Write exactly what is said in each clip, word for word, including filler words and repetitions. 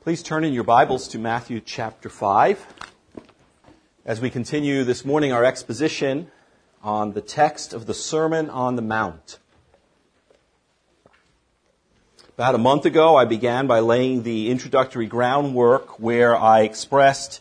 Please turn in your Bibles to Matthew chapter five as we continue this morning our exposition on the text of the Sermon on the Mount. About a month ago, I began by laying the introductory groundwork where I expressed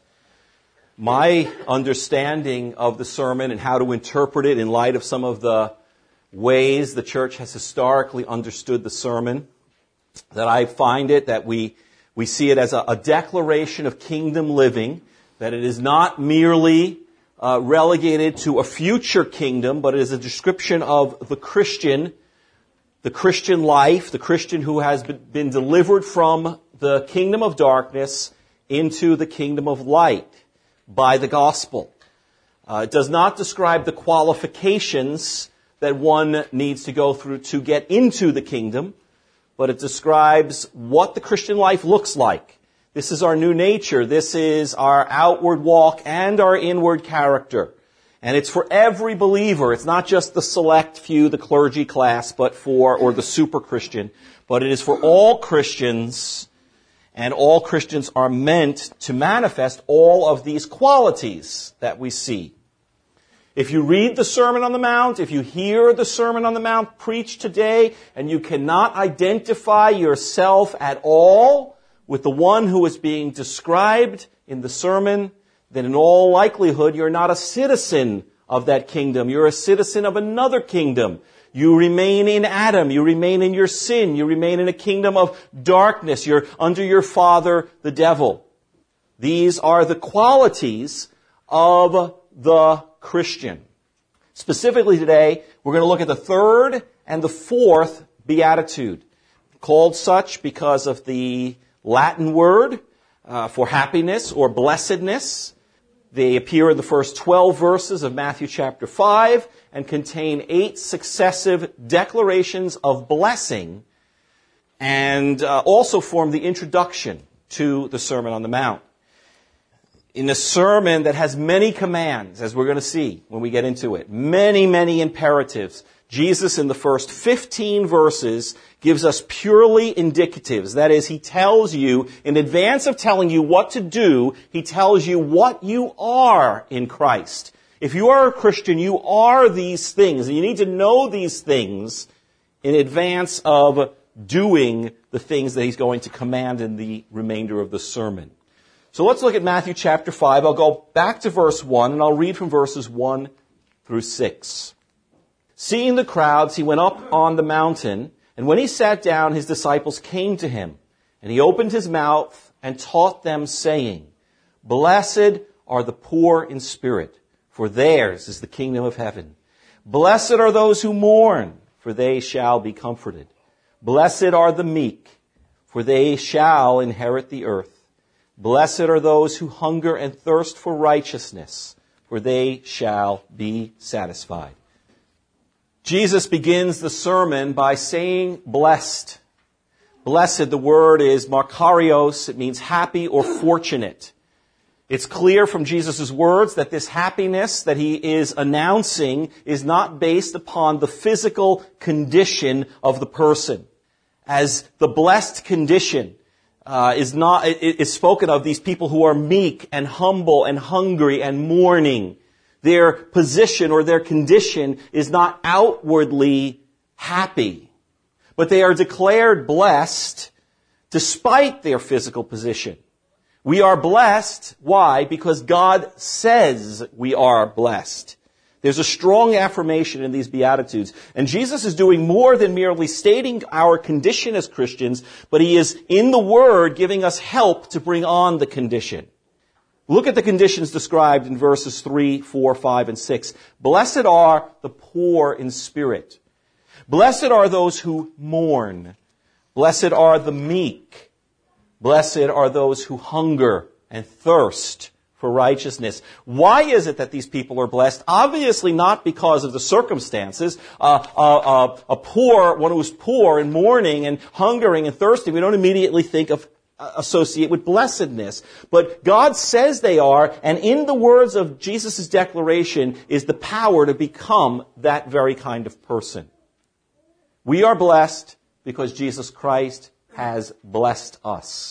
my understanding of the sermon and how to interpret it in light of some of the ways the church has historically understood the sermon. That I find it that we We see it as a, a declaration of kingdom living, that it is not merely uh, relegated to a future kingdom, but it is a description of the Christian, the Christian life, the Christian who has been delivered from the kingdom of darkness into the kingdom of light by the gospel. Uh, it does not describe the qualifications that one needs to go through to get into the kingdom, but it describes what the Christian life looks like. This is our new nature. This is our outward walk and our inward character. And it's for every believer. It's not just the select few, the clergy class, but for, or the super Christian, but it is for all Christians, and all Christians are meant to manifest all of these qualities that we see. If you read the Sermon on the Mount, if you hear the Sermon on the Mount preached today, and you cannot identify yourself at all with the one who is being described in the sermon, then in all likelihood you're not a citizen of that kingdom. You're a citizen of another kingdom. You remain in Adam. You remain in your sin. You remain in a kingdom of darkness. You're under your father, the devil. These are the qualities of the Christian. Specifically today, we're going to look at the third and the fourth beatitude, called such because of the Latin word uh, for happiness or blessedness. They appear in the first twelve verses of Matthew chapter five and contain eight successive declarations of blessing and uh, also form the introduction to the Sermon on the Mount. In a sermon that has many commands, as we're going to see when we get into it, many, many imperatives, Jesus in the first fifteen verses gives us purely indicatives. That is, he tells you, in advance of telling you what to do, he tells you what you are in Christ. If you are a Christian, you are these things, and you need to know these things in advance of doing the things that he's going to command in the remainder of the sermon. So let's look at Matthew chapter five. I'll go back to verse one, and I'll read from verses one through six. Seeing the crowds, he went up on the mountain, and when he sat down, his disciples came to him, and he opened his mouth and taught them, saying, Blessed are the poor in spirit, for theirs is the kingdom of heaven. Blessed are those who mourn, for they shall be comforted. Blessed are the meek, for they shall inherit the earth. Blessed are those who hunger and thirst for righteousness, for they shall be satisfied. Jesus begins the sermon by saying blessed. Blessed, the word is makarios. It means happy or fortunate. It's clear from Jesus' words that this happiness that he is announcing is not based upon the physical condition of the person. As the blessed condition Uh, is not, is spoken of these people who are meek and humble and hungry and mourning. Their position or their condition is not outwardly happy, but they are declared blessed despite their physical position. We are blessed. Why? Because God says we are blessed. There's a strong affirmation in these Beatitudes. And Jesus is doing more than merely stating our condition as Christians, but he is, in the Word, giving us help to bring on the condition. Look at the conditions described in verses three, four, five, and six. Blessed are the poor in spirit. Blessed are those who mourn. Blessed are the meek. Blessed are those who hunger and thirst for righteousness. Why is it that these people are blessed? Obviously not because of the circumstances. Uh, uh, uh, a poor, one who's poor and mourning and hungering and thirsting, we don't immediately think of uh, associate with blessedness. But God says they are, and in the words of Jesus' declaration is the power to become that very kind of person. We are blessed because Jesus Christ has blessed us.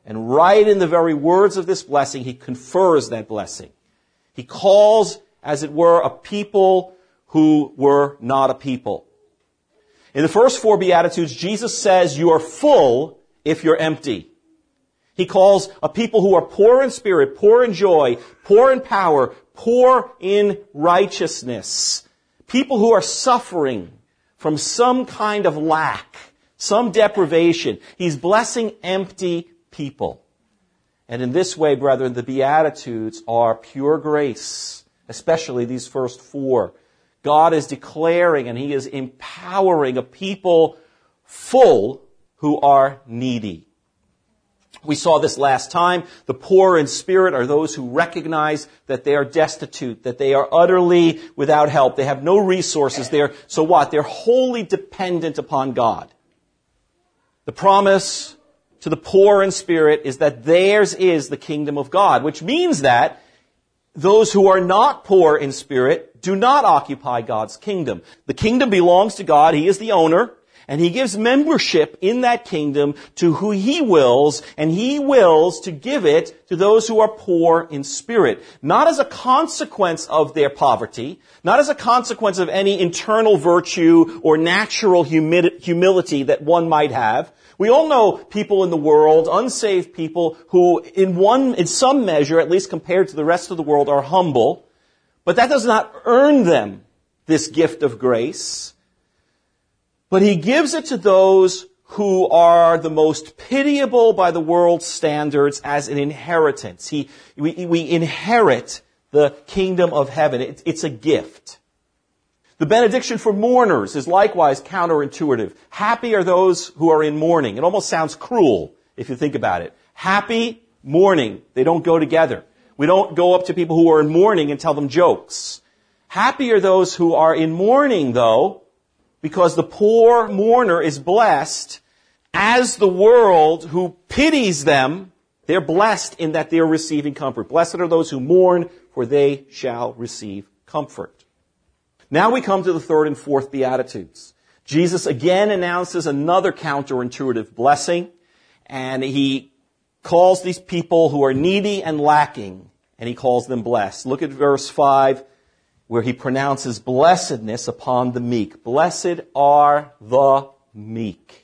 And right in the very words of this blessing, he confers that blessing. He calls, as it were, a people who were not a people. In the first four Beatitudes, Jesus says you are full if you're empty. He calls a people who are poor in spirit, poor in joy, poor in power, poor in righteousness. People who are suffering from some kind of lack, some deprivation. He's blessing empty people. And in this way, brethren, the Beatitudes are pure grace, especially these first four. God is declaring and He is empowering a people full who are needy. We saw this last time. The poor in spirit are those who recognize that they are destitute, that they are utterly without help. They have no resources. They're, so what? They're wholly dependent upon God. The promise to the poor in spirit is that theirs is the kingdom of God, which means that those who are not poor in spirit do not occupy God's kingdom. The kingdom belongs to God. He is the owner. And He gives membership in that kingdom to who He wills, and He wills to give it to those who are poor in spirit. Not as a consequence of their poverty, not as a consequence of any internal virtue or natural humi- humility that one might have. We all know people in the world, unsaved people, who in one, in some measure, at least compared to the rest of the world, are humble. But that does not earn them this gift of grace. But He gives it to those who are the most pitiable by the world's standards as an inheritance. He, we, we inherit the kingdom of heaven. It, it's a gift. The benediction for mourners is likewise counterintuitive. Happy are those who are in mourning. It almost sounds cruel if you think about it. Happy, mourning. They don't go together. We don't go up to people who are in mourning and tell them jokes. Happy are those who are in mourning, though, because the poor mourner is blessed, as the world who pities them, they're blessed in that they're receiving comfort. Blessed are those who mourn, for they shall receive comfort. Now we come to the third and fourth Beatitudes. Jesus again announces another counterintuitive blessing, and He calls these people who are needy and lacking, and He calls them blessed. Look at verse five. Where He pronounces blessedness upon the meek. Blessed are the meek.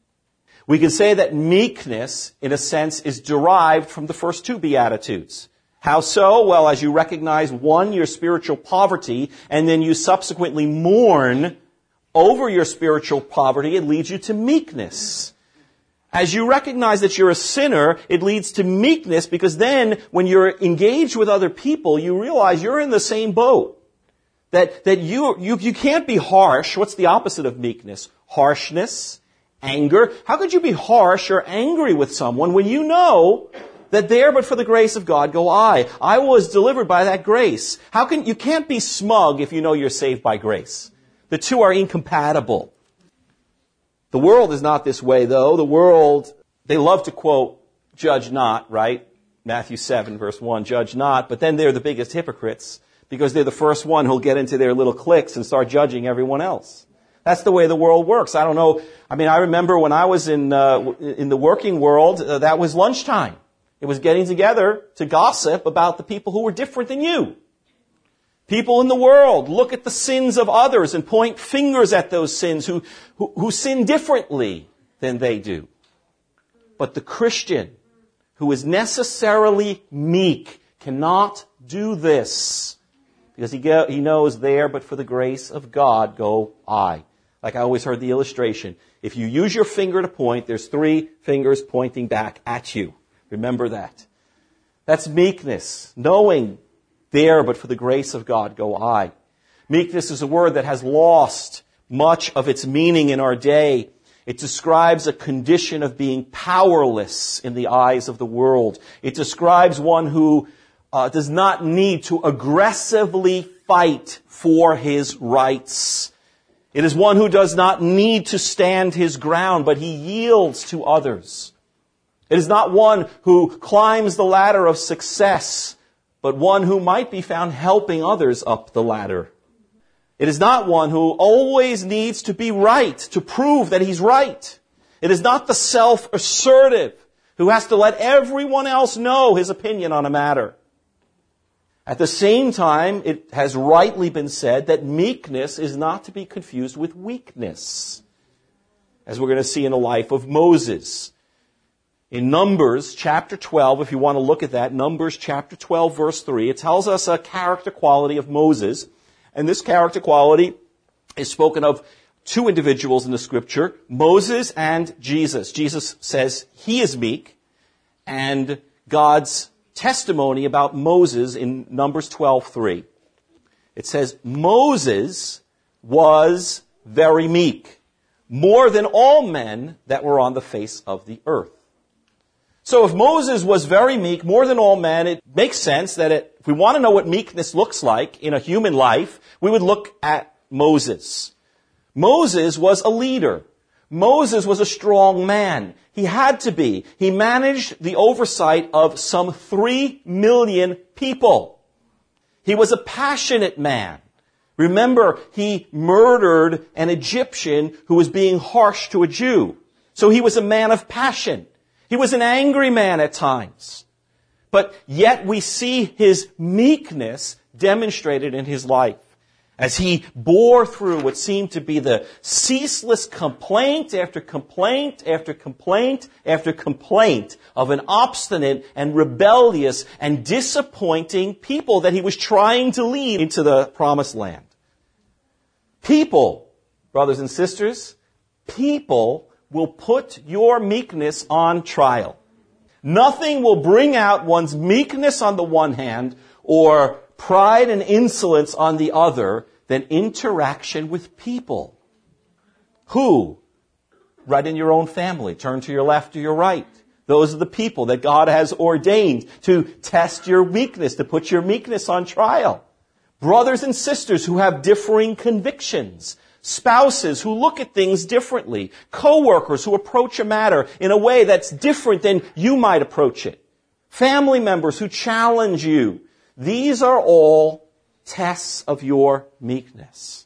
We can say that meekness, in a sense, is derived from the first two Beatitudes. How so? Well, as you recognize, one, your spiritual poverty, and then you subsequently mourn over your spiritual poverty, it leads you to meekness. As you recognize that you're a sinner, it leads to meekness, because then, when you're engaged with other people, you realize you're in the same boat. That, that you, you, you can't be harsh. What's the opposite of meekness? Harshness, anger. How could you be harsh or angry with someone when you know that there but for the grace of God go I? I was delivered by that grace. How can, you can't be smug if you know you're saved by grace. The two are incompatible. The world is not this way, though. The world, they love to quote, judge not, right? Matthew seven, verse one, judge not. But then they're the biggest hypocrites, because they're the first one who'll get into their little cliques and start judging everyone else. That's the way the world works. I don't know. I mean, I remember when I was in uh, in the working world, uh, that was lunchtime. It was getting together to gossip about the people who were different than you. People in the world look at the sins of others and point fingers at those sins who, who, who sin differently than they do. But the Christian, who is necessarily meek, cannot do this. Because he, go, he knows there, but for the grace of God, go I. Like I always heard the illustration. If you use your finger to point, there's three fingers pointing back at you. Remember that. That's meekness. Knowing there, but for the grace of God, go I. Meekness is a word that has lost much of its meaning in our day. It describes a condition of being powerless in the eyes of the world. It describes one who Uh, does not need to aggressively fight for his rights. It is one who does not need to stand his ground, but he yields to others. It is not one who climbs the ladder of success, but one who might be found helping others up the ladder. It is not one who always needs to be right, to prove that he's right. It is not the self-assertive who has to let everyone else know his opinion on a matter. At the same time, it has rightly been said that meekness is not to be confused with weakness, as we're going to see in the life of Moses. In Numbers chapter twelve, if you want to look at that, Numbers chapter twelve, verse three, it tells us a character quality of Moses. And this character quality is spoken of two individuals in the scripture, Moses and Jesus. Jesus says he is meek, and God's testimony about Moses in Numbers twelve three. It says, Moses was very meek, more than all men that were on the face of the earth. So if Moses was very meek, more than all men, it makes sense that it, if we want to know what meekness looks like in a human life, we would look at Moses. Moses was a leader. Moses was a strong man. He had to be. He managed the oversight of some three million people. He was a passionate man. Remember, he murdered an Egyptian who was being harsh to a Jew. So he was a man of passion. He was an angry man at times. But yet we see his meekness demonstrated in his life as he bore through what seemed to be the ceaseless complaint after complaint after complaint after complaint of an obstinate and rebellious and disappointing people that he was trying to lead into the promised land. People, brothers and sisters, people will put your meekness on trial. Nothing will bring out one's meekness on the one hand or pride and insolence on the other than interaction with people. Who? Right in your own family. Turn to your left or your right. Those are the people that God has ordained to test your weakness, to put your meekness on trial. Brothers and sisters who have differing convictions. Spouses who look at things differently. Co-workers who approach a matter in a way that's different than you might approach it. Family members who challenge you. These are all tests of your meekness.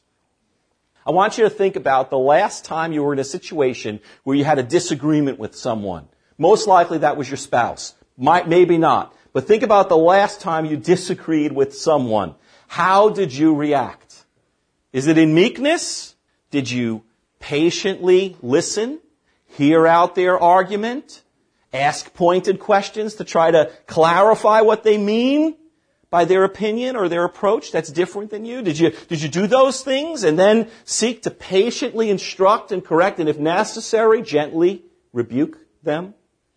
I want you to think about the last time you were in a situation where you had a disagreement with someone. Most likely that was your spouse. Might, maybe not. But think about the last time you disagreed with someone. How did you react? Is it in meekness? Did you patiently listen, hear out their argument, ask pointed questions to try to clarify what they mean by their opinion or their approach that's different than you? Did you, did you do those things and then seek to patiently instruct and correct and if necessary, gently rebuke them?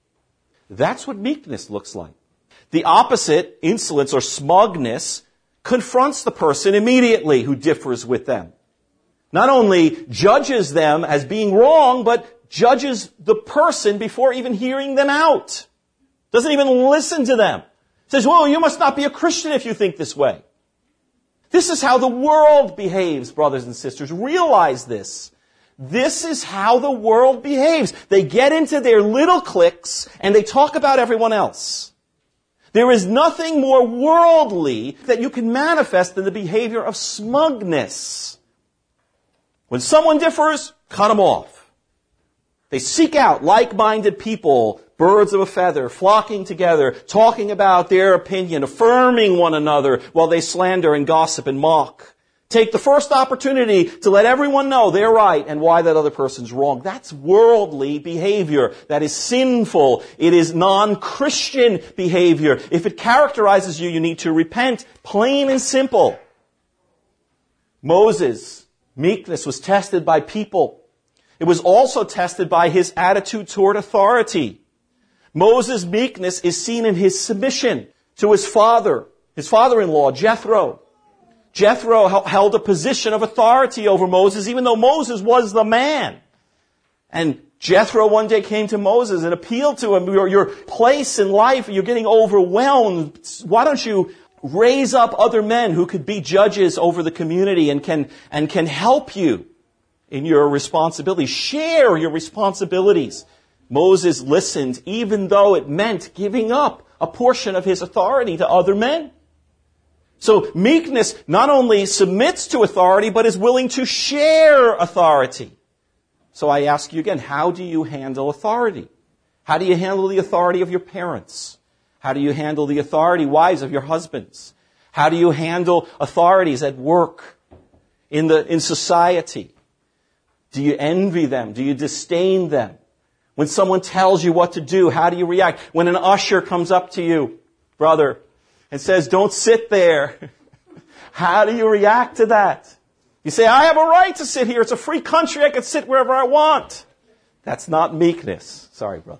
That's what meekness looks like. The opposite, insolence or smugness, confronts the person immediately who differs with them. Not only judges them as being wrong, but judges the person before even hearing them out. Doesn't even listen to them. Says, well, you must not be a Christian if you think this way. This is how the world behaves, brothers and sisters. Realize this. This is how the world behaves. They get into their little cliques and they talk about everyone else. There is nothing more worldly that you can manifest than the behavior of smugness. When someone differs, cut them off. They seek out like-minded people, birds of a feather, flocking together, talking about their opinion, affirming one another while they slander and gossip and mock. Take the first opportunity to let everyone know they're right and why that other person's wrong. That's worldly behavior. That is sinful. It is non-Christian behavior. If it characterizes you, you need to repent. Plain and simple. Moses' meekness was tested by people. It was also tested by his attitude toward authority. Moses' meekness is seen in his submission to his father, his father-in-law, Jethro. Jethro held a position of authority over Moses, even though Moses was the man. And Jethro one day came to Moses and appealed to him, your, your place in life, you're getting overwhelmed. Why don't you raise up other men who could be judges over the community and can, and can help you in your responsibilities? Share your responsibilities. Moses listened, even though it meant giving up a portion of his authority to other men. So meekness not only submits to authority, but is willing to share authority. So I ask you again, how do you handle authority? How do you handle the authority of your parents? How do you handle the authority, wives, of your husbands? How do you handle authorities at work, in the in society? Do you envy them? Do you disdain them? When someone tells you what to do, how do you react? When an usher comes up to you, brother, and says, don't sit there, how do you react to that? You say, I have a right to sit here. It's a free country. I can sit wherever I want. That's not meekness. Sorry, brother.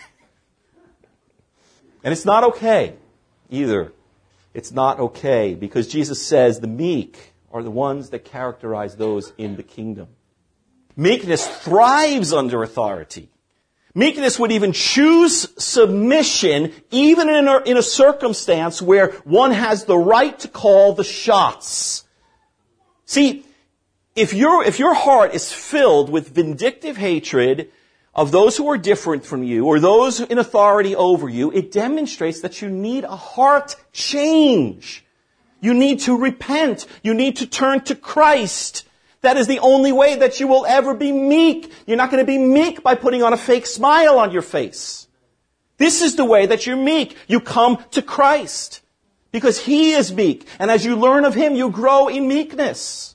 And it's not okay either. It's not okay because Jesus says the meek are the ones that characterize those in the kingdom. Meekness thrives under authority. Meekness would even choose submission even in a, in a circumstance where one has the right to call the shots. See, if your, if your heart is filled with vindictive hatred of those who are different from you or those in authority over you, it demonstrates that you need a heart change. You need to repent. You need to turn to Christ. That is the only way that you will ever be meek. You're not going to be meek by putting on a fake smile on your face. This is the way that you're meek. You come to Christ because He is meek. And as you learn of Him, you grow in meekness.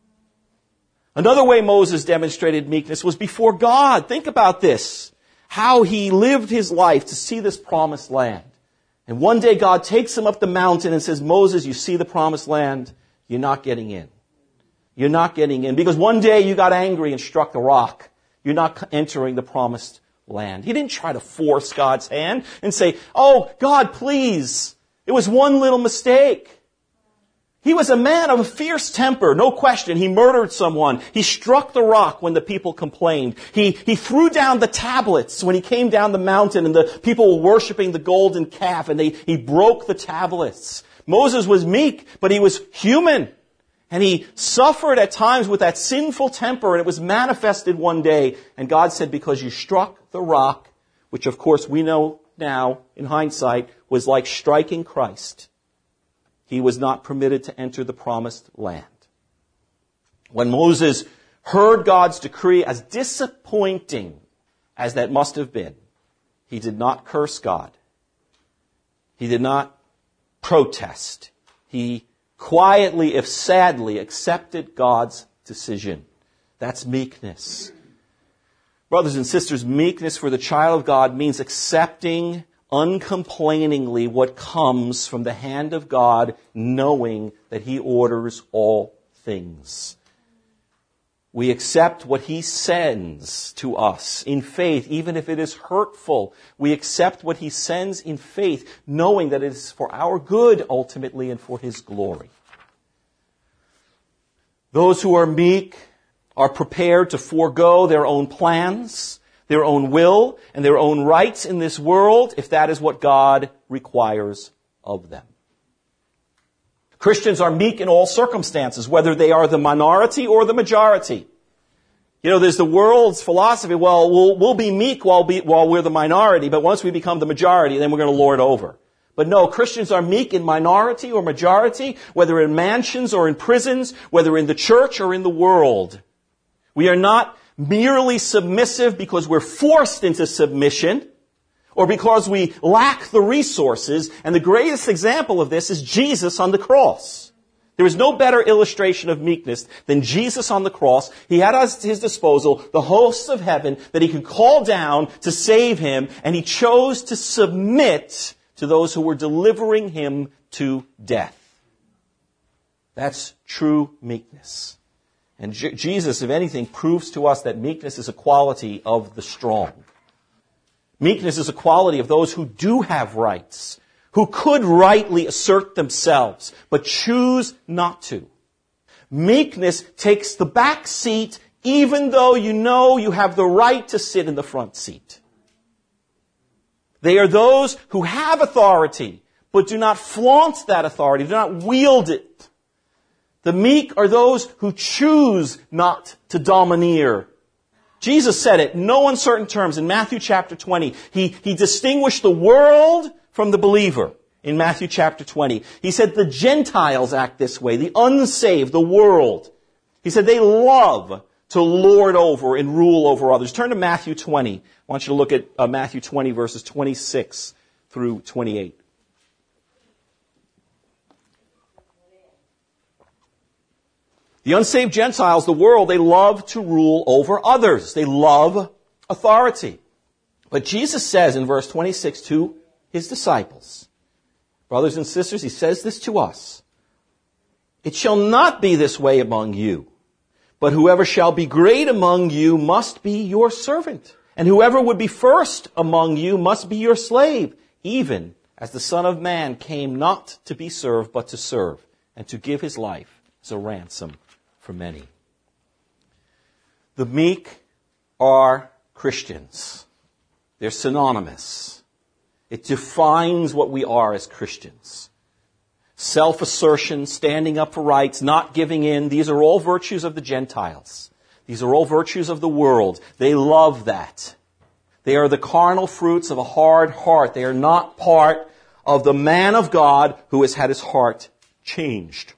Another way Moses demonstrated meekness was before God. Think about this. How he lived his life to see this promised land. And one day God takes him up the mountain and says, Moses, you see the promised land? You're not getting in. You're not getting in. Because one day you got angry and struck the rock. You're not entering the promised land. He didn't try to force God's hand and say, oh, God, please. It was one little mistake. He was a man of a fierce temper, no question. He murdered someone. He struck the rock when the people complained. He, he threw down the tablets when he came down the mountain and the people were worshiping the golden calf and they, he broke the tablets. Moses was meek, but he was human. And he suffered at times with that sinful temper and it was manifested one day. And God said, because you struck the rock, which of course we know now in hindsight was like striking Christ, he was not permitted to enter the promised land. When Moses heard God's decree, as disappointing as that must have been, he did not curse God. He did not protest. He quietly, if sadly, accepted God's decision. That's meekness. Brothers and sisters, meekness for the child of God means accepting uncomplainingly what comes from the hand of God, knowing that He orders all things. We accept what He sends to us in faith, even if it is hurtful. We accept what He sends in faith, knowing that it is for our good ultimately and for His glory. Those who are meek are prepared to forego their own plans, their own will, and their own rights in this world, if that is what God requires of them. Christians are meek in all circumstances, whether they are the minority or the majority. You know, there's the world's philosophy, well, we'll, we'll be meek while, be, while we're the minority, but once we become the majority, then we're going to lord over. But no, Christians are meek in minority or majority, whether in mansions or in prisons, whether in the church or in the world. We are not merely submissive because we're forced into submission or because we lack the resources. And the greatest example of this is Jesus on the cross. There is no better illustration of meekness than Jesus on the cross. He had at his disposal the hosts of heaven that he could call down to save him, and he chose to submit to those who were delivering him to death. That's true meekness. And J- Jesus, if anything, proves to us that meekness is a quality of the strong. Meekness is a quality of those who do have rights, who could rightly assert themselves, but choose not to. Meekness takes the back seat even though you know you have the right to sit in the front seat. They are those who have authority, but do not flaunt that authority, do not wield it. The meek are those who choose not to domineer. Jesus said it in no uncertain terms in Matthew chapter twenty. He, he distinguished the world from the believer in Matthew chapter twenty. He said the Gentiles act this way, the unsaved, the world. He said they love to lord over and rule over others. Turn to Matthew twenty. I I want you to look at uh, Matthew twenty, verses twenty-six through twenty-eight. The unsaved Gentiles, the world, they love to rule over others. They love authority. But Jesus says in verse twenty-six to his disciples, brothers and sisters, he says this to us. It shall not be this way among you, but whoever shall be great among you must be your servant. And whoever would be first among you must be your slave, even as the Son of Man came not to be served, but to serve, and to give his life as a ransom for many. The meek are Christians. They're synonymous. It defines what we are as Christians. Self-assertion, standing up for rights, not giving in, these are all virtues of the Gentiles. These are all virtues of the world. They love that. They are the carnal fruits of a hard heart. They are not part of the man of God who has had his heart changed.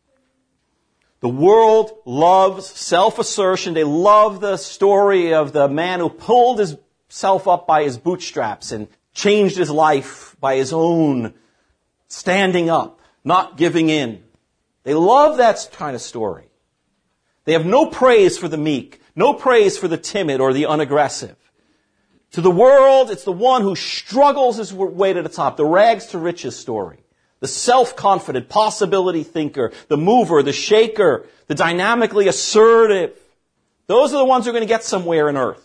The world loves self-assertion. They love the story of the man who pulled himself up by his bootstraps and changed his life by his own standing up, not giving in. They love that kind of story. They have no praise for the meek, no praise for the timid or the unaggressive. To the world, it's the one who struggles his way to the top, the rags to riches story. The self-confident, possibility thinker, the mover, the shaker, the dynamically assertive. Those are the ones who are going to get somewhere in earth.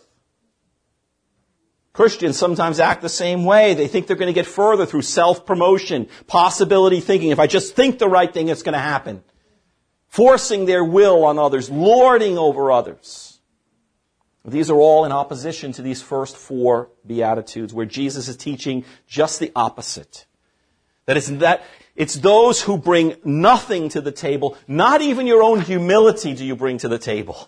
Christians sometimes act the same way. They think they're going to get further through self-promotion, possibility thinking. If I just think the right thing, it's going to happen. Forcing their will on others, lording over others. These are all in opposition to these first four Beatitudes, where Jesus is teaching just the opposite. That it's, that it's those who bring nothing to the table, not even your own humility do you bring to the table.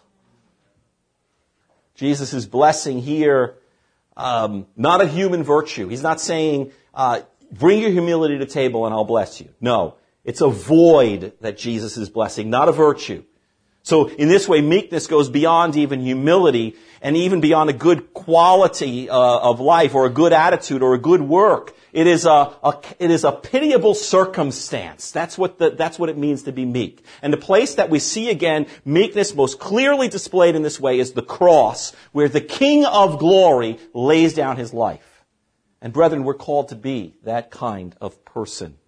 Jesus is blessing here, um, not a human virtue. He's not saying, uh, bring your humility to the table and I'll bless you. No, it's a void that Jesus is blessing, not a virtue. So in this way, meekness goes beyond even humility and even beyond a good quality uh, of life or a good attitude or a good work. It is a, a it is a pitiable circumstance. That's what the, that's what it means to be meek. And the place that we see again meekness most clearly displayed in this way is the cross, where the King of glory lays down his life. And brethren, we're called to be that kind of person.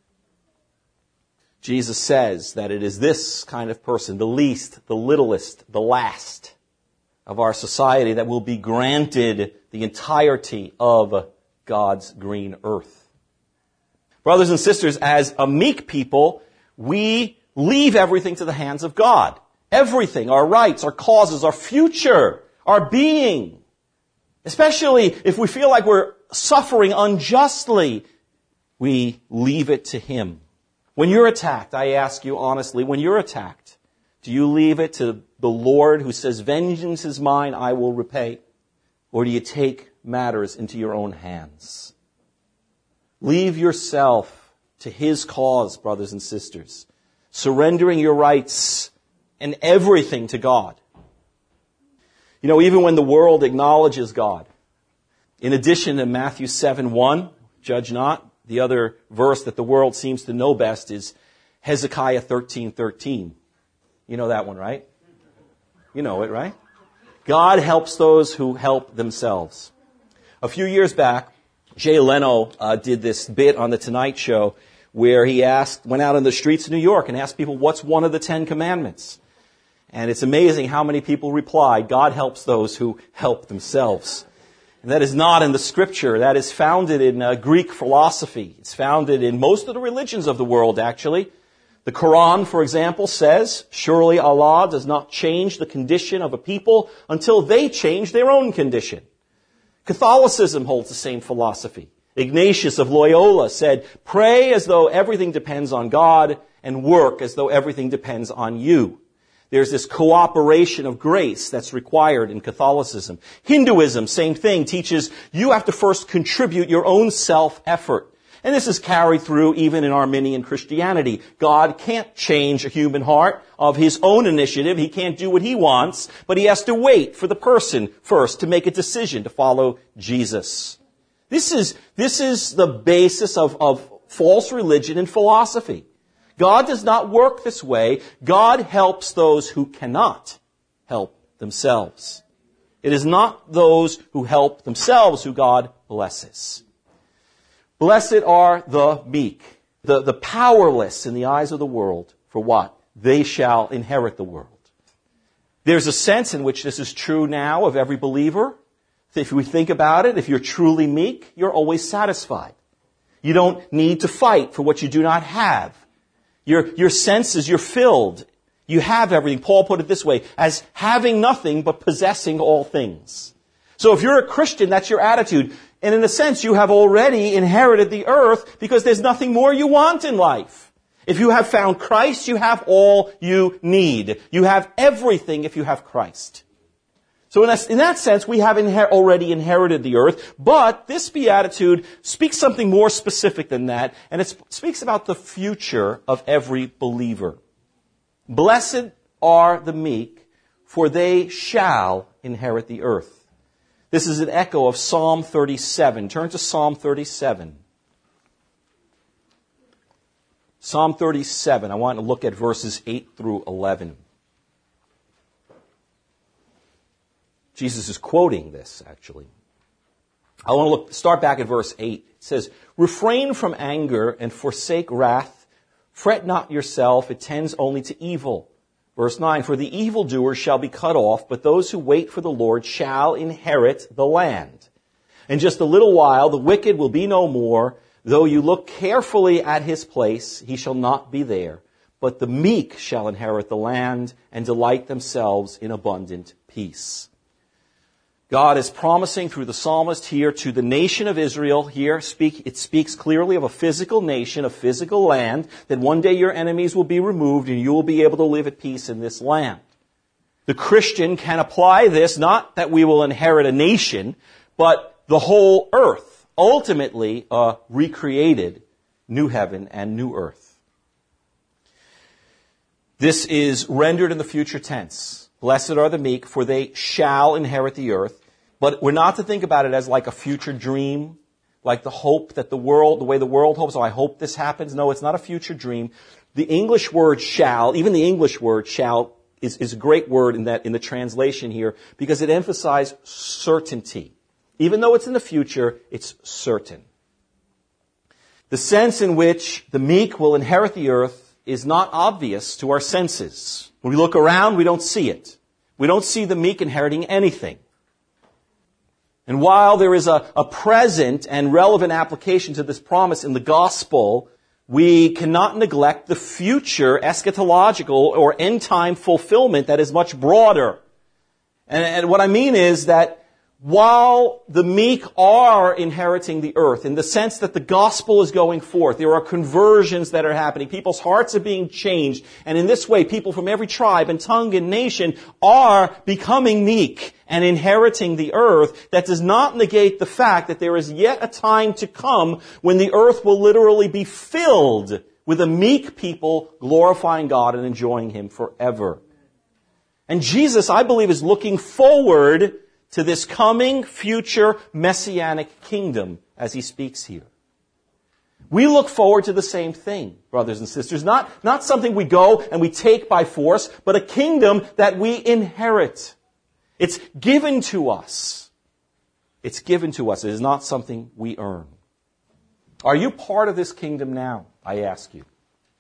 Jesus says that it is this kind of person, the least, the littlest, the last of our society, that will be granted the entirety of God's green earth. Brothers and sisters, as a meek people, we leave everything to the hands of God. Everything, our rights, our causes, our future, our being. Especially if we feel like we're suffering unjustly, we leave it to Him. When you're attacked, I ask you honestly, when you're attacked, do you leave it to the Lord who says, vengeance is mine, I will repay? Or do you take matters into your own hands? Leave yourself to His cause, brothers and sisters, surrendering your rights and everything to God. You know, even when the world acknowledges God, in addition to Matthew seven one, judge not, the other verse that the world seems to know best is Hezekiah thirteen thirteen. You know that one, right? You know it, right? God helps those who help themselves. A few years back, Jay Leno uh, did this bit on The Tonight Show where he asked, went out on the streets of New York and asked people, what's one of the Ten Commandments? And it's amazing how many people replied, God helps those who help themselves. And that is not in the Scripture. That is founded in uh, Greek philosophy. It's founded in most of the religions of the world, actually. The Quran, for example, says, surely Allah does not change the condition of a people until they change their own condition. Catholicism holds the same philosophy. Ignatius of Loyola said, pray as though everything depends on God and work as though everything depends on you. There's this cooperation of grace that's required in Catholicism. Hinduism, same thing, teaches you have to first contribute your own self-effort. And this is carried through even in Arminian Christianity. God can't change a human heart of his own initiative. He can't do what he wants, but he has to wait for the person first to make a decision to follow Jesus. This is, this is the basis of, of false religion and philosophy. God does not work this way. God helps those who cannot help themselves. It is not those who help themselves who God blesses. Blessed are the meek, the, the powerless in the eyes of the world. For what? They shall inherit the world. There's a sense in which this is true now of every believer. If we think about it, if you're truly meek, you're always satisfied. You don't need to fight for what you do not have. Your, your senses, you're filled. You have everything. Paul put it this way, as having nothing but possessing all things. So if you're a Christian, that's your attitude. And in a sense, you have already inherited the earth because there's nothing more you want in life. If you have found Christ, you have all you need. You have everything if you have Christ. So in that, in that sense, we have inher- already inherited the earth, but this beatitude speaks something more specific than that, and it sp- speaks about the future of every believer. Blessed are the meek, for they shall inherit the earth. This is an echo of Psalm thirty-seven. Turn to Psalm thirty-seven. Psalm thirty-seven. I want to look at verses eight through eleven. Jesus is quoting this, actually. I want to look, start back at verse eight. It says, refrain from anger and forsake wrath. Fret not yourself, it tends only to evil. Verse nine, for the evildoer shall be cut off, but those who wait for the Lord shall inherit the land. In just a little while, the wicked will be no more. Though you look carefully at his place, he shall not be there. But the meek shall inherit the land and delight themselves in abundant peace. God is promising through the psalmist here to the nation of Israel. Here, speak, it speaks clearly of a physical nation, a physical land, that one day your enemies will be removed and you will be able to live at peace in this land. The Christian can apply this, not that we will inherit a nation, but the whole earth, ultimately a recreated new heaven and new earth. This is rendered in the future tense. Blessed are the meek, for they shall inherit the earth. But we're not to think about it as like a future dream, like the hope that the world, the way the world hopes, oh, I hope this happens. No, it's not a future dream. The English word shall, even the English word shall, is, is a great word in that, in the translation here, because it emphasizes certainty. Even though it's in the future, it's certain. The sense in which the meek will inherit the earth is not obvious to our senses. When we look around, we don't see it. We don't see the meek inheriting anything. And while there is a, a present and relevant application to this promise in the gospel, we cannot neglect the future eschatological or end-time fulfillment that is much broader. And, and what I mean is that while the meek are inheriting the earth, in the sense that the gospel is going forth, there are conversions that are happening, people's hearts are being changed, and in this way, people from every tribe and tongue and nation are becoming meek and inheriting the earth. That does not negate the fact that there is yet a time to come when the earth will literally be filled with a meek people glorifying God and enjoying Him forever. And Jesus, I believe, is looking forward to this coming future messianic kingdom as he speaks here. We look forward to the same thing, brothers and sisters. Not, not something we go and we take by force, but a kingdom that we inherit. It's given to us. It's given to us. It is not something we earn. Are you part of this kingdom now? I ask you.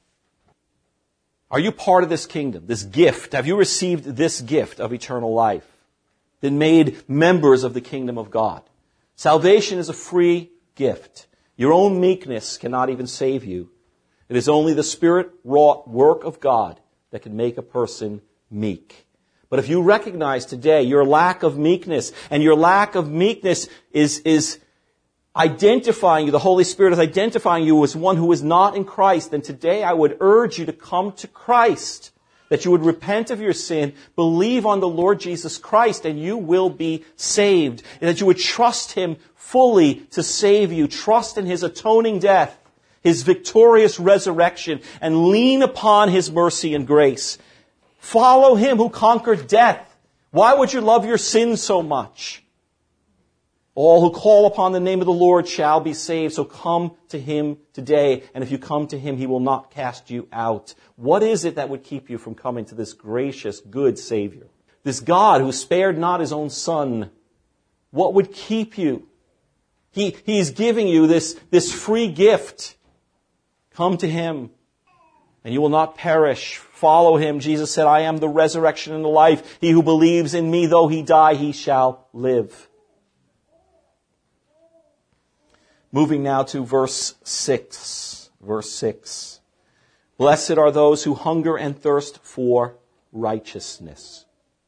Are you part of this kingdom, this gift? Have you received this gift of eternal life? Been made members of the kingdom of God. Salvation is a free gift. Your own meekness cannot even save you. It is only the Spirit-wrought work of God that can make a person meek. But if you recognize today your lack of meekness, and your lack of meekness is, is identifying you, the Holy Spirit is identifying you as one who is not in Christ, then today I would urge you to come to Christ. that you would repent of your sin, believe on the Lord Jesus Christ, and you will be saved. And that you would trust Him fully to save you. Trust in His atoning death, His victorious resurrection, and lean upon His mercy and grace. Follow Him who conquered death. Why would you love your sin so much? All who call upon the name of the Lord shall be saved. So come to Him today. And if you come to Him, He will not cast you out. What is it that would keep you from coming to this gracious, good Savior? This God who spared not His own Son. What would keep you? He, He's giving you this, this free gift. Come to Him, and you will not perish. Follow Him. Jesus said, I am the resurrection and the life. He who believes in me, though he die, he shall live. Moving now to verse six. Verse six. Blessed are those who hunger and thirst for righteousness.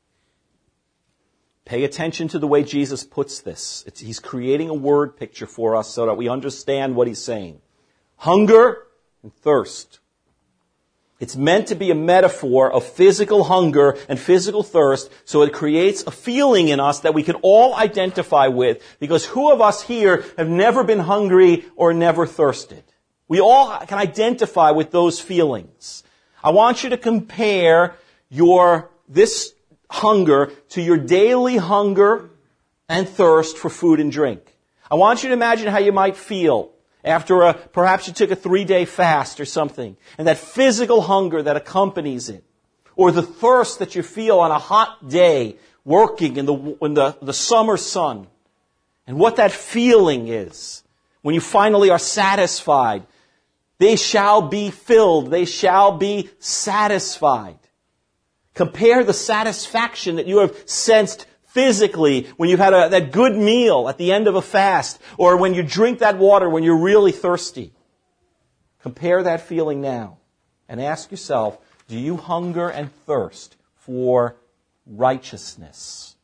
Pay attention to the way Jesus puts this. It's, he's creating a word picture for us so that we understand what He's saying. Hunger and thirst. It's meant to be a metaphor of physical hunger and physical thirst, so it creates a feeling in us that we can all identify with, because who of us here have never been hungry or never thirsted? We all can identify with those feelings. I want you to compare your this hunger to your daily hunger and thirst for food and drink. I want you to imagine how you might feel after a, perhaps you took a three-day fast or something, and that physical hunger that accompanies it, or the thirst that you feel on a hot day working in the, in the, the summer sun, and what that feeling is when you finally are satisfied. They shall be filled. They shall be satisfied. Compare the satisfaction that you have sensed physically when you've had a, that good meal at the end of a fast, or when you drink that water when you're really thirsty. Compare that feeling now and ask yourself, do you hunger and thirst for righteousness?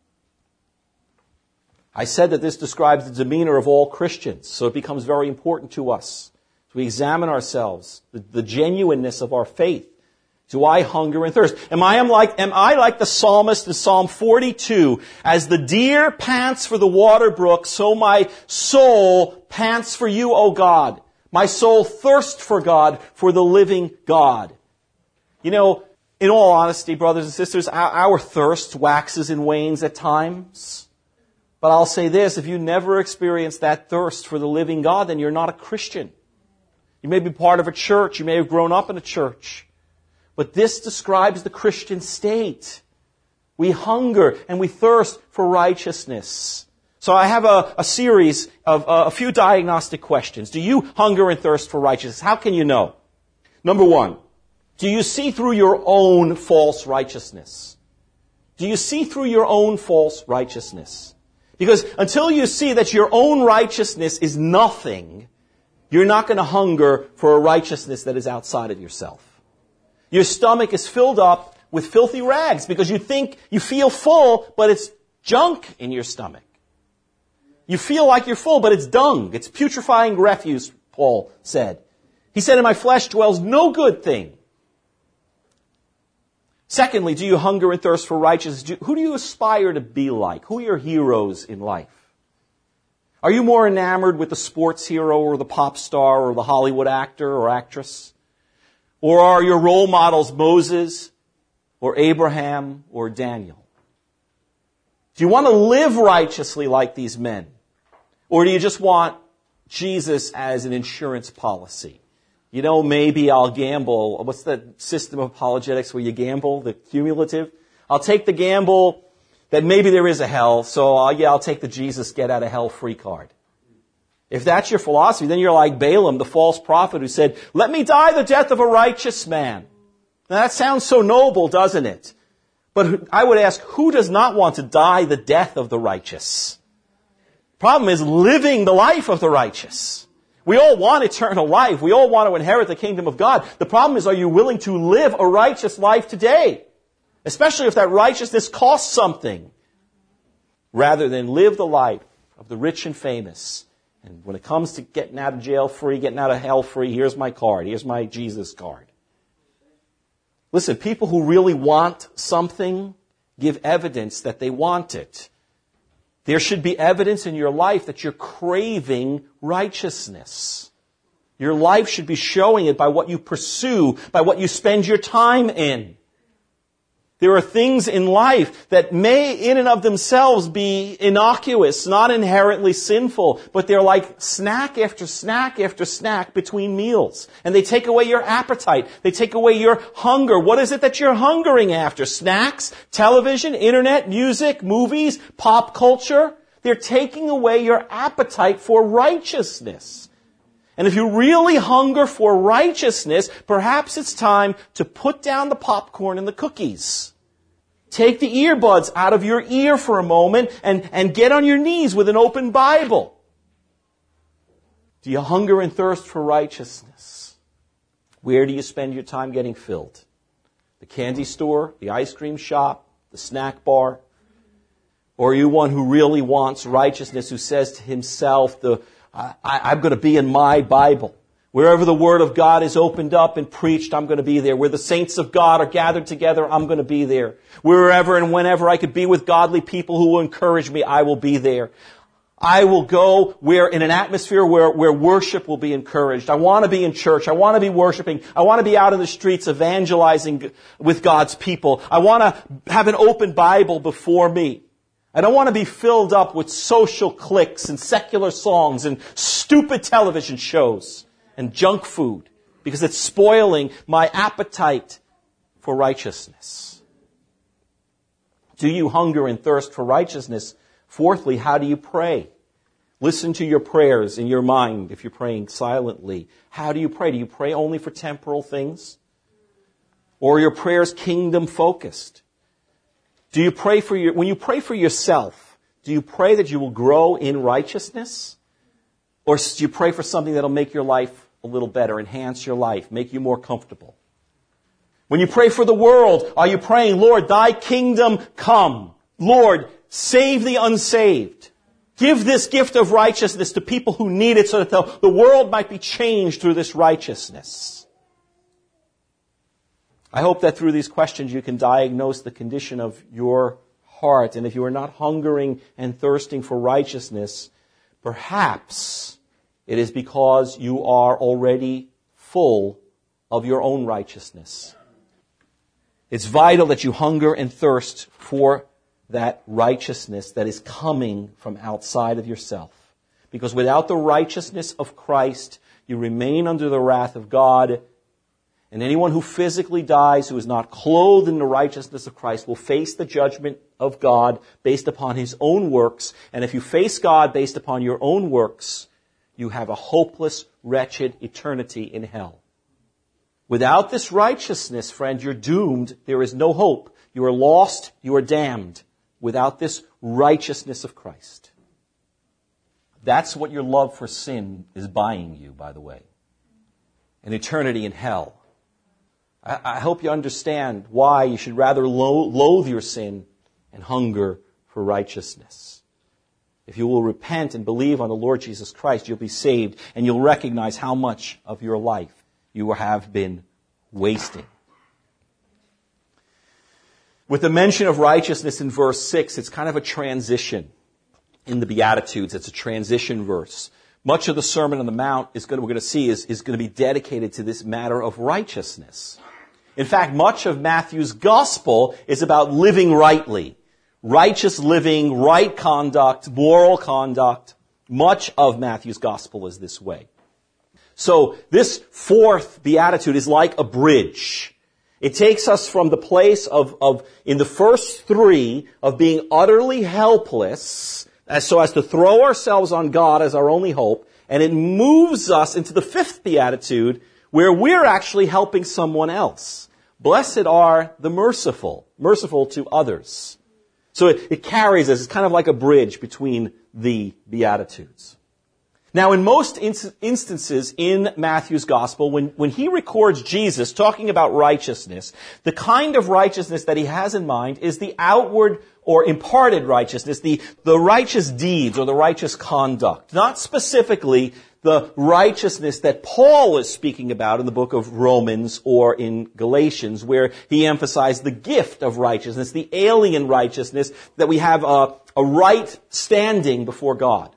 I said that this describes the demeanor of all Christians, so it becomes very important to us. So we examine ourselves, the, the genuineness of our faith. Do I hunger and thirst? Am I like, am I like the psalmist in Psalm forty-two? As the deer pants for the water brook, so my soul pants for you, O God. My soul thirsts for God, for the living God. You know, in all honesty, brothers and sisters, our, our thirst waxes and wanes at times. But I'll say this, if you never experience that thirst for the living God, then you're not a Christian. You may be part of a church. You may have grown up in a church. But this describes the Christian state. We hunger and we thirst for righteousness. So I have a, a series of uh, a few diagnostic questions. Do you hunger and thirst for righteousness? How can you know? Number one, do you see through your own false righteousness? Do you see through your own false righteousness? Because until you see that your own righteousness is nothing, you're not going to hunger for a righteousness that is outside of yourself. Your stomach is filled up with filthy rags because you think you feel full, but it's junk in your stomach. You feel like you're full, but it's dung. It's putrefying refuse, Paul said. He said, in my flesh dwells no good thing. Secondly, do you hunger and thirst for righteousness? Do, who do you aspire to be like? Who are your heroes in life? Are you more enamored with the sports hero or the pop star or the Hollywood actor or actress? Or are your role models Moses or Abraham or Daniel? Do you want to live righteously like these men? Or do you just want Jesus as an insurance policy? You know, maybe I'll gamble. What's that system of apologetics where you gamble? The cumulative? I'll take the gamble that maybe there is a hell, so uh, yeah, I'll take the Jesus get out of hell free card. If that's your philosophy, then you're like Balaam, the false prophet who said, let me die the death of a righteous man. Now that sounds so noble, doesn't it? But I would ask, who does not want to die the death of the righteous? Problem is living the life of the righteous. We all want eternal life. We all want to inherit the kingdom of God. The problem is, are you willing to live a righteous life today? Especially if that righteousness costs something. Rather than live the life of the rich and famous. And when it comes to getting out of jail free, getting out of hell free, here's my card. Here's my Jesus card. Listen, people who really want something give evidence that they want it. There should be evidence in your life that you're craving righteousness. Your life should be showing it by what you pursue, by what you spend your time in. There are things in life that may in and of themselves be innocuous, not inherently sinful, but they're like snack after snack after snack between meals. And they take away your appetite. They take away your hunger. What is it that you're hungering after? Snacks, television, internet, music, movies, pop culture? They're taking away your appetite for righteousness. And if you really hunger for righteousness, perhaps it's time to put down the popcorn and the cookies. Take the earbuds out of your ear for a moment and, and get on your knees with an open Bible. Do you hunger and thirst for righteousness? Where do you spend your time getting filled? The candy store, the ice cream shop, the snack bar? Or are you one who really wants righteousness, who says to himself, the I, I'm going to be in my Bible. Wherever the Word of God is opened up and preached, I'm going to be there. Where the saints of God are gathered together, I'm going to be there. Wherever and whenever I could be with godly people who will encourage me, I will be there. I will go where in an atmosphere where, where worship will be encouraged. I want to be in church. I want to be worshiping. I want to be out in the streets evangelizing with God's people. I want to have an open Bible before me. I don't want to be filled up with social cliques and secular songs and stupid television shows and junk food because it's spoiling my appetite for righteousness. Do you hunger and thirst for righteousness? Fourthly, how do you pray? Listen to your prayers in your mind if you're praying silently. How do you pray? Do you pray only for temporal things? Or are your prayers kingdom focused? Do you pray for your, when you pray for yourself, do you pray that you will grow in righteousness? Or do you pray for something that'll make your life a little better, enhance your life, make you more comfortable? When you pray for the world, are you praying, Lord, thy kingdom come? Lord, save the unsaved. Give this gift of righteousness to people who need it so that the, the world might be changed through this righteousness. I hope that through these questions you can diagnose the condition of your heart. And if you are not hungering and thirsting for righteousness, perhaps it is because you are already full of your own righteousness. It's vital that you hunger and thirst for that righteousness that is coming from outside of yourself. Because without the righteousness of Christ, you remain under the wrath of God. And anyone who physically dies, who is not clothed in the righteousness of Christ, will face the judgment of God based upon his own works. And if you face God based upon your own works, you have a hopeless, wretched eternity in hell. Without this righteousness, friend, you're doomed. There is no hope. You are lost. You are damned. Without this righteousness of Christ. That's what your love for sin is buying you, by the way. An eternity in hell. I hope you understand why you should rather loathe your sin and hunger for righteousness. If you will repent and believe on the Lord Jesus Christ, you'll be saved and you'll recognize how much of your life you have been wasting. With the mention of righteousness in verse six, it's kind of a transition in the Beatitudes. It's a transition verse. Much of the Sermon on the Mount is going to, we're going to see is, is going to be dedicated to this matter of righteousness. In fact, much of Matthew's gospel is about living rightly. Righteous living, right conduct, moral conduct. Much of Matthew's gospel is this way. So this fourth beatitude is like a bridge. It takes us from the place of, of in the first three, of being utterly helpless, as so as to throw ourselves on God as our only hope, and it moves us into the fifth beatitude, where we're actually helping someone else. Blessed are the merciful, merciful to others. So it, it carries us, it's kind of like a bridge between the Beatitudes. Now, in most in- instances in Matthew's gospel, when, when he records Jesus talking about righteousness, the kind of righteousness that he has in mind is the outward or imparted righteousness, the, the righteous deeds or the righteous conduct, not specifically the righteousness that Paul is speaking about in the book of Romans or in Galatians, where he emphasized the gift of righteousness, the alien righteousness, that we have a, a right standing before God.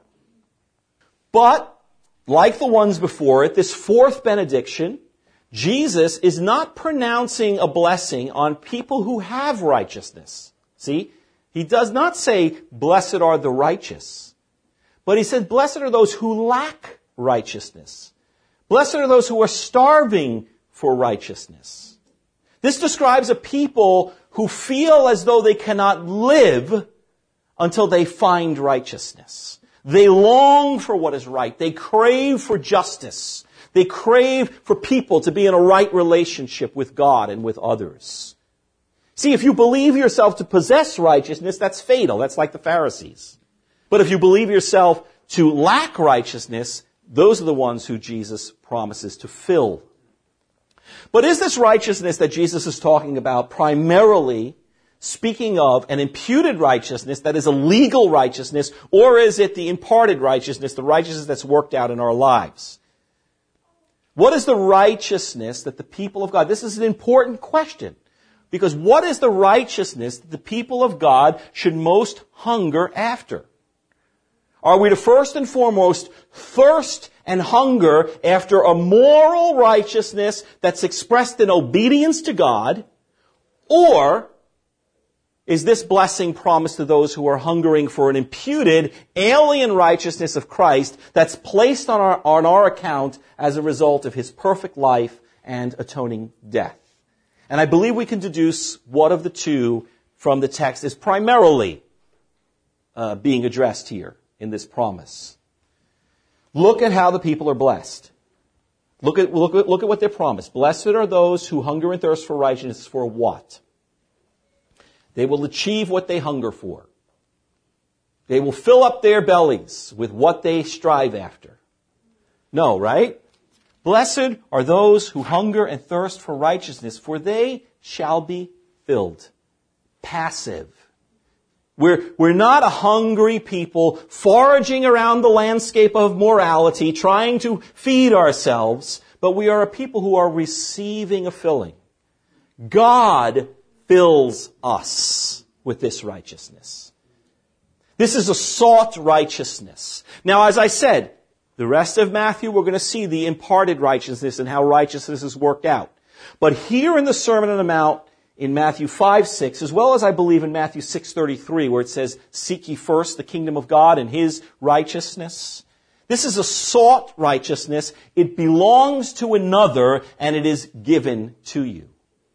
But, like the ones before it, this fourth benediction, Jesus is not pronouncing a blessing on people who have righteousness. See? He does not say, blessed are the righteous. But he said, blessed are those who lack righteousness. Blessed are those who are starving for righteousness. This describes a people who feel as though they cannot live until they find righteousness. They long for what is right. They crave for justice. They crave for people to be in a right relationship with God and with others. See, if you believe yourself to possess righteousness, that's fatal. That's like the Pharisees. But if you believe yourself to lack righteousness, those are the ones who Jesus promises to fill. But is this righteousness that Jesus is talking about primarily speaking of an imputed righteousness that is a legal righteousness, or is it the imparted righteousness, the righteousness that's worked out in our lives? What is the righteousness that the people of God, this is an important question, because what is the righteousness that the people of God should most hunger after? Are we to first and foremost thirst and hunger after a moral righteousness that's expressed in obedience to God, or is this blessing promised to those who are hungering for an imputed, alien righteousness of Christ that's placed on our, on our account as a result of His perfect life and atoning death? And I believe we can deduce what of the two from the text is primarily uh, being addressed here in this promise. Look at how the people are blessed. Look at, look at, look at what they're promised. Blessed are those who hunger and thirst for righteousness. For what? They will achieve what they hunger for. They will fill up their bellies with what they strive after. No, right? Blessed are those who hunger and thirst for righteousness, for they shall be filled. Passive. We're, we're not a hungry people foraging around the landscape of morality, trying to feed ourselves, but we are a people who are receiving a filling. God fills us with this righteousness. This is a sought righteousness. Now, as I said, the rest of Matthew, we're going to see the imparted righteousness and how righteousness is worked out. But here in the Sermon on the Mount, in Matthew five six, as well as I believe in Matthew six thirty-three, where it says, seek ye first the kingdom of God and His righteousness. This is a sought righteousness. It belongs to another, and it is given to you.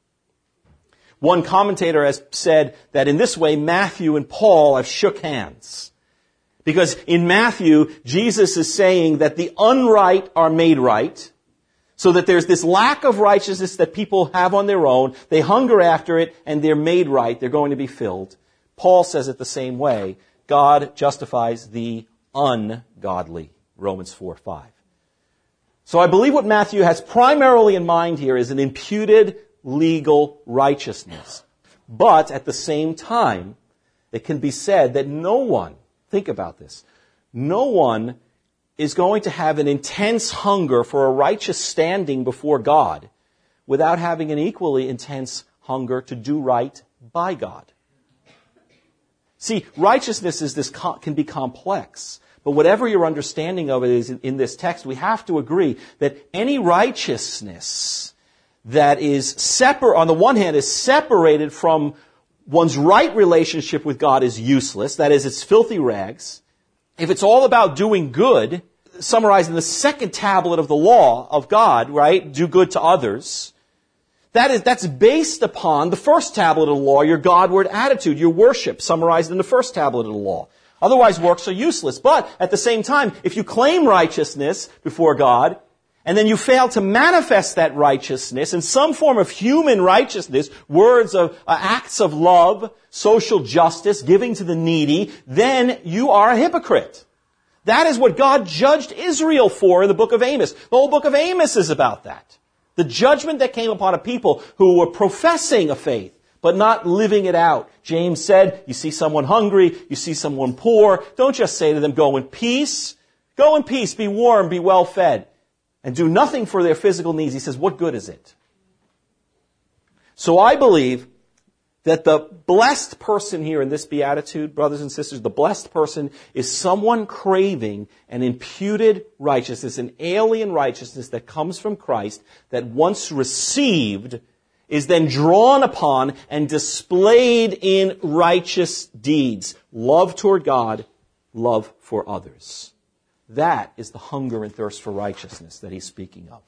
One commentator has said that in this way, Matthew and Paul have shook hands. Because in Matthew, Jesus is saying that the unright are made right, so that there's this lack of righteousness that people have on their own. They hunger after it, and they're made right. They're going to be filled. Paul says it the same way. God justifies the ungodly. Romans four five. So I believe what Matthew has primarily in mind here is an imputed legal righteousness. But at the same time, it can be said that no one, think about this, no one is going to have an intense hunger for a righteous standing before God without having an equally intense hunger to do right by God. See, righteousness is this can be complex. But whatever your understanding of it is in this text, we have to agree that any righteousness that is separate, on the one hand, is separated from one's right relationship with God is useless. That is, it's filthy rags. If it's all about doing good, summarized in the second tablet of the law of God, right? Do good to others. That is, that's based upon the first tablet of the law, your Godward attitude, your worship, summarized in the first tablet of the law. Otherwise, works are useless. But at the same time, if you claim righteousness before God, and then you fail to manifest that righteousness in some form of human righteousness, words of uh, acts of love, social justice, giving to the needy, then you are a hypocrite. That is what God judged Israel for in the book of Amos. The whole book of Amos is about that. The judgment that came upon a people who were professing a faith, but not living it out. James said, you see someone hungry, you see someone poor, don't just say to them, go in peace. Go in peace, be warm, be well fed, and do nothing for their physical needs. He says, what good is it? So I believe that the blessed person here in this beatitude, brothers and sisters, the blessed person is someone craving an imputed righteousness, an alien righteousness that comes from Christ, that once received is then drawn upon and displayed in righteous deeds. Love toward God, love for others. That is the hunger and thirst for righteousness that he's speaking of.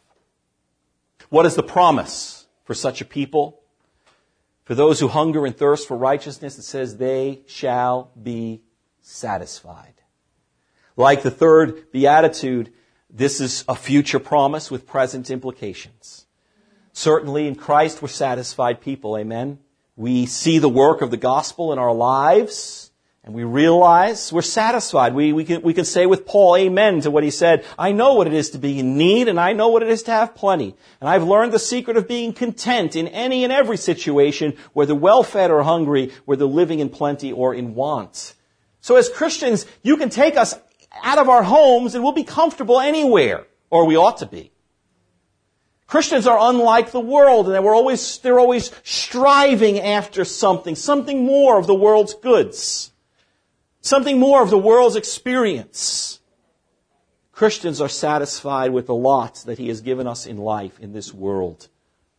What is the promise for such a people? For those who hunger and thirst for righteousness, it says they shall be satisfied. Like the third beatitude, this is a future promise with present implications. Certainly in Christ we're satisfied people, amen? We see the work of the gospel in our lives, and we realize we're satisfied. We, we, can, we can say with Paul, amen, to what he said, I know what it is to be in need, and I know what it is to have plenty. And I've learned the secret of being content in any and every situation, whether well-fed or hungry, whether living in plenty or in want. So as Christians, you can take us out of our homes and we'll be comfortable anywhere, or we ought to be. Christians are unlike the world, and we're always, they're always striving after something, something more of the world's goods. Something more of the world's experience. Christians are satisfied with the lot that he has given us in life in this world.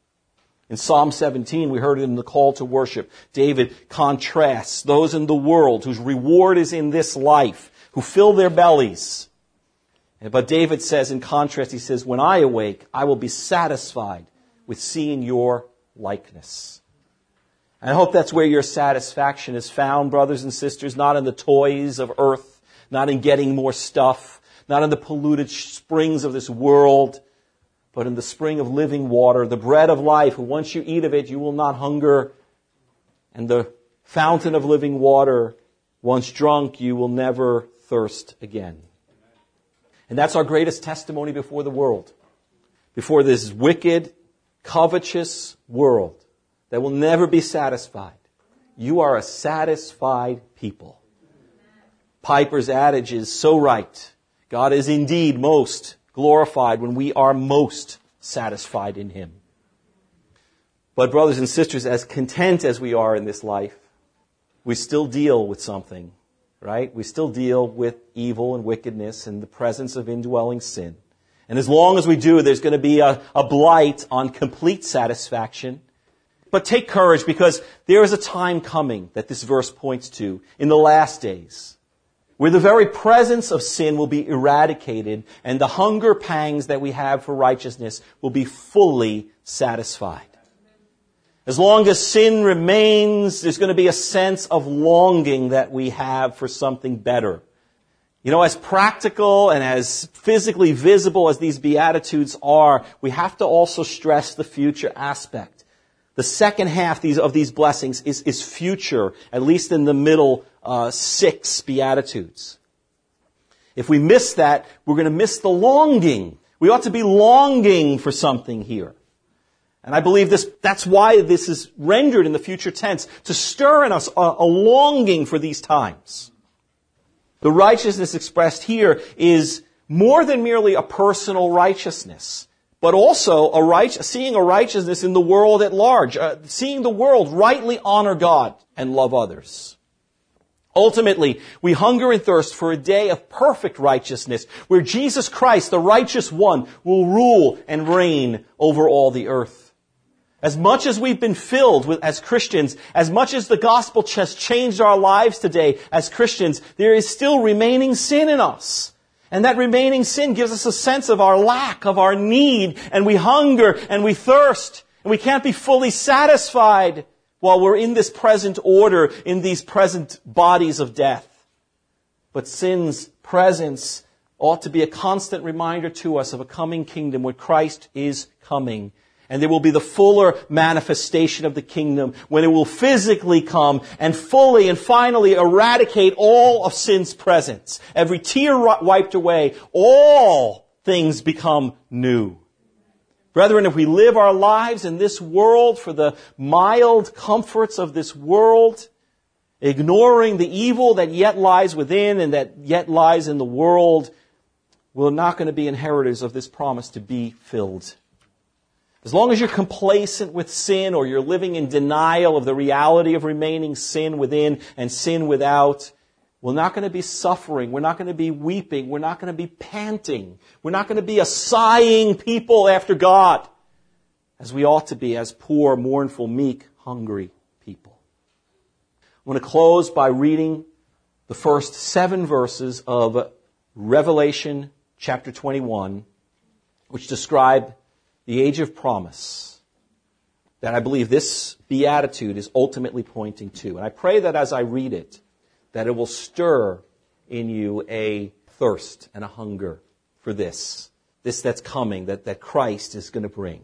In Psalm seventeen, we heard it in the call to worship. David contrasts those in the world whose reward is in this life, who fill their bellies. But David says, in contrast, he says, when I awake, I will be satisfied with seeing your likeness. And I hope that's where your satisfaction is found, brothers and sisters, not in the toys of earth, not in getting more stuff, not in the polluted springs of this world, but in the spring of living water, the bread of life, and once you eat of it, you will not hunger, and the fountain of living water, once drunk, you will never thirst again. And that's our greatest testimony before the world, before this wicked, covetous world that will never be satisfied. You are a satisfied people. Piper's adage is so right. God is indeed most glorified when we are most satisfied in him. But brothers and sisters, as content as we are in this life, we still deal with something, right? We still deal with evil and wickedness and the presence of indwelling sin. And as long as we do, there's going to be a, a blight on complete satisfaction. But take courage, because there is a time coming that this verse points to in the last days, where the very presence of sin will be eradicated and the hunger pangs that we have for righteousness will be fully satisfied. As long as sin remains, there's going to be a sense of longing that we have for something better. You know, as practical and as physically visible as these Beatitudes are, we have to also stress the future aspect. The second half of these blessings is, is future, at least in the middle uh, six Beatitudes. If we miss that, we're going to miss the longing. We ought to be longing for something here. And I believe this, that's why this is rendered in the future tense, to stir in us a, a longing for these times. The righteousness expressed here is more than merely a personal righteousness, but also a right, seeing a righteousness in the world at large, uh, seeing the world rightly honor God and love others. Ultimately, we hunger and thirst for a day of perfect righteousness, where Jesus Christ, the righteous one, will rule and reign over all the earth. As much as we've been filled with as Christians, as much as the gospel has changed our lives today as Christians, there is still remaining sin in us. And that remaining sin gives us a sense of our lack, of our need, and we hunger and we thirst, and we can't be fully satisfied while we're in this present order, in these present bodies of death. But sin's presence ought to be a constant reminder to us of a coming kingdom where Christ is coming. And there will be the fuller manifestation of the kingdom when it will physically come and fully and finally eradicate all of sin's presence. Every tear wiped away, all things become new. Brethren, if we live our lives in this world for the mild comforts of this world, ignoring the evil that yet lies within and that yet lies in the world, we're not going to be inheritors of this promise to be filled. As long as you're complacent with sin or you're living in denial of the reality of remaining sin within and sin without, we're not going to be suffering. We're not going to be weeping. We're not going to be panting. We're not going to be a sighing people after God, as we ought to be as poor, mournful, meek, hungry people. I want to close by reading the first seven verses of Revelation chapter twenty-one, which describe the age of promise that I believe this beatitude is ultimately pointing to. And I pray that as I read it, that it will stir in you a thirst and a hunger for this, this that's coming, that, that Christ is going to bring.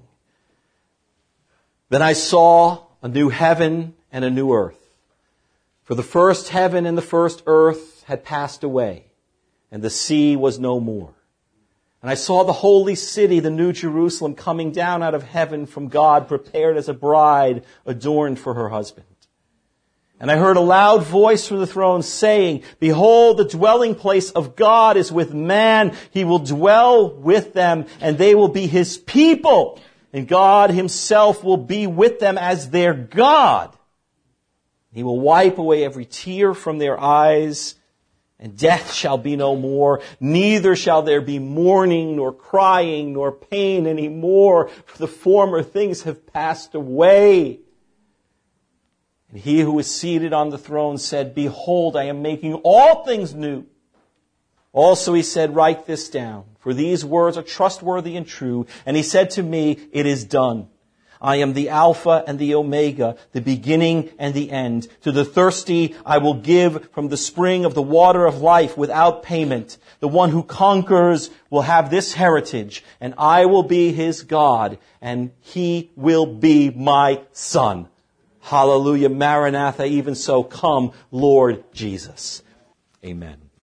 Then I saw a new heaven and a new earth. For the first heaven and the first earth had passed away, and the sea was no more. And I saw the holy city, the new Jerusalem, coming down out of heaven from God, prepared as a bride adorned for her husband. And I heard a loud voice from the throne saying, Behold, the dwelling place of God is with man. He will dwell with them, and they will be his people. And God himself will be with them as their God. He will wipe away every tear from their eyes, and death shall be no more. Neither shall there be mourning, nor crying, nor pain any more, for the former things have passed away. And he who was seated on the throne said, Behold, I am making all things new. Also he said, Write this down, for these words are trustworthy and true. And he said to me, It is done. I am the Alpha and the Omega, the beginning and the end. To the thirsty I will give from the spring of the water of life without payment. The one who conquers will have this heritage, and I will be his God, and he will be my son. Hallelujah, Maranatha, even so, come, Lord Jesus. Amen.